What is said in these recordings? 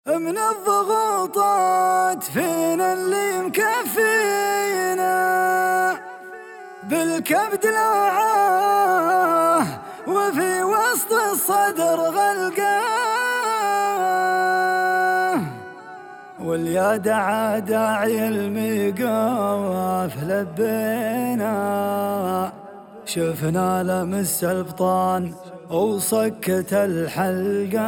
من الضغوطات فينا اللي مكفينا بالكبد لاعاه وفي وسط الصدر غلقاه واليا دعا داعي الميقاف لبينا شفنا لمس البطان وصكت الحلقة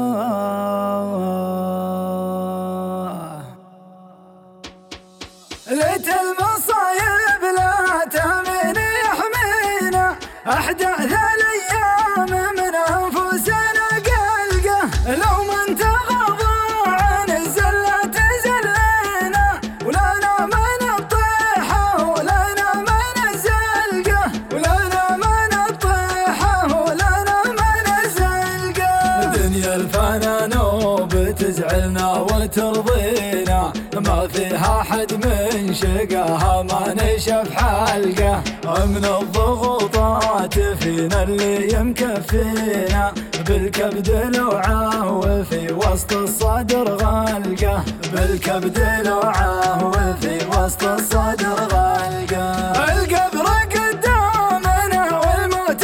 ليت المصايب لا تامن يحمينا أحداث الأيام من أنفسنا قلقة لو من تغضى عن الزلة زلينا ولنا من الطيحة ولنا من الزلقة ولنا من الطيحة ولنا من الزلقة دنيا الفنانوب تزعلنا وترضينا ما فيها حد من شقاها ما نشف حلقه من الضغوطات فينا اللي مكفينا بالكبد لوعاه وفي وسط الصدر غلقه بالكبد لوعاه وفي وسط الصدر غلقه القبر قدامنا والموت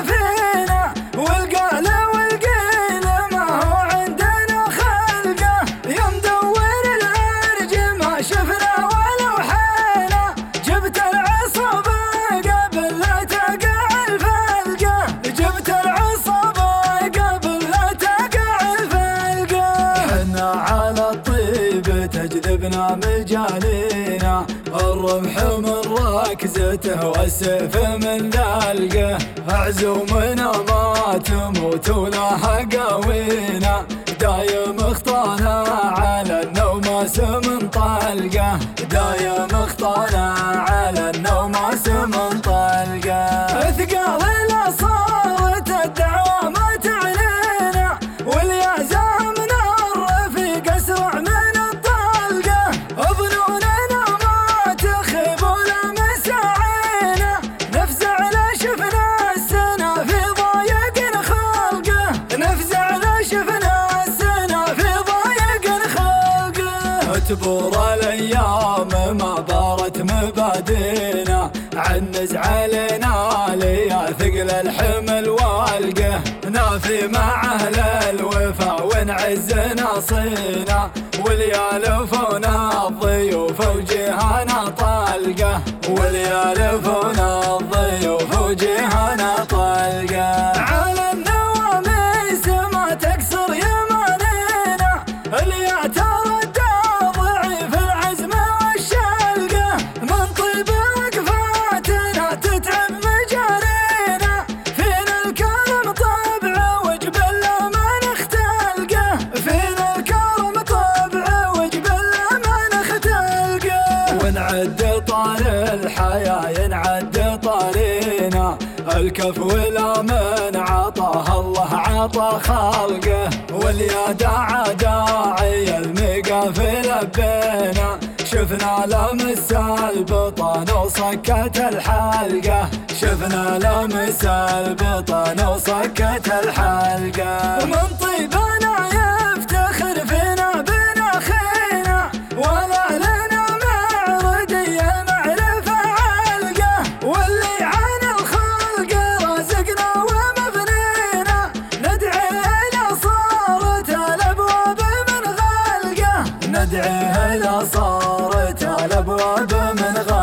قافينا والقال والقيل ما هو عندنا خلقه يا مدور العرج ما شفنا ولو حيله جبت العصبة قبل لا تقع الفلقة جبت العصبة قبل لا تقع الفلقة حنا على الطيب تجذبنا مجانينا الرمح من ركزته والسيف من ذلقه عزومنا ما تموت ولها قوينا دايم اخطانا على النوماس من طلقه دايم اخطانا على النوماس من طلقه اثقالنا صارت الدعوة ما تعلينا واليازمنا الرفيق اسرع من الطلقه ظنوننا ما تخيب ولا مساعينا نفزع لا شفنا السنة في ضايق خلقه نفزع لا شفنا السنة في ضايق خلقه تبور الايام ما بارت مبادينا عن نزعلنا ليا ثقل الحمل والقه نافي مع اهل الوفا ونعز ناصينا واليالفونا الضيوف وجيهنا طلقه واليالفونا الضيوف وجيهنا طلقه على النواميس ما تكسر يمانينا اللي تردى ضعيف العزم والشلقه من طيب وقفاتنا تتعب مجارينا فينا الكرم طبعه وجبل ما نختلقه فينا الكرم طبعه وجبل ما نختلقه ونعد طار الحياة ينعد طارينا الكف والامن عطاه الله عطى خلقه واليا داعي الميقاف لبينا شفنا لمس البطن وصكت الحلقه شفنا لمس البطن وصكت الحلقه من طيبنا يفتخر فينا بن اخينا ولا لنا معرضي المعرفه علقه واللي عن الخلق رازقنا ومبنينا ندعي الى صارت الابواب من غلقه ندعي الى صارت الابواب من غلقه